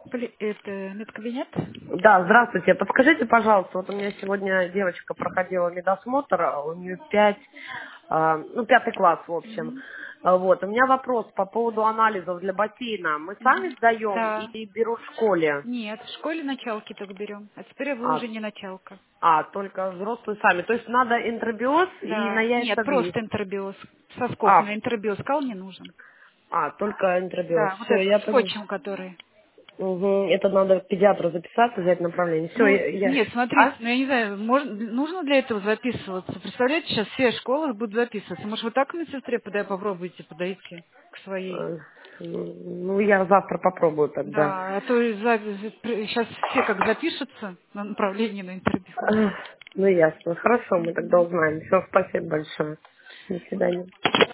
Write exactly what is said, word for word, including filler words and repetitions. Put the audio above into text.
Поли- Это медкабинет? Да, здравствуйте. Подскажите, пожалуйста, вот у меня сегодня девочка проходила медосмотр, а у нее пять, а, ну, пятый класс, в общем. Мгм. А, Вот, у меня вопрос по поводу анализов для бассейна. Мы сами Мгм. сдаем Да. или берут в школе? Нет, в школе началки только берем. А теперь вы А, уже не началка. а, только взрослые сами. То есть надо интробиоз и на Да. Нет, яйцеглист. просто интербиоз. Сосков А, на интербиоз кал не нужен. а, только интробиоз. Да, вот Все, этот я понял. скотчем, который. Угу. Это надо к педиатру записаться, взять направление. Все, Ну, я, я- нет, смотрите, А? ну я не знаю, можно, нужно для этого записываться. Представляете, сейчас все школы будут записываться. Может, вы так к медсестре подай, попробуйте подойти к своей. Э, Ну, я завтра попробую тогда. Да, а то сейчас все как запишутся на направление на интербиоз. Эх, Ну, ясно. Хорошо, мы тогда Мгм. узнаем. Все, спасибо большое. До свидания.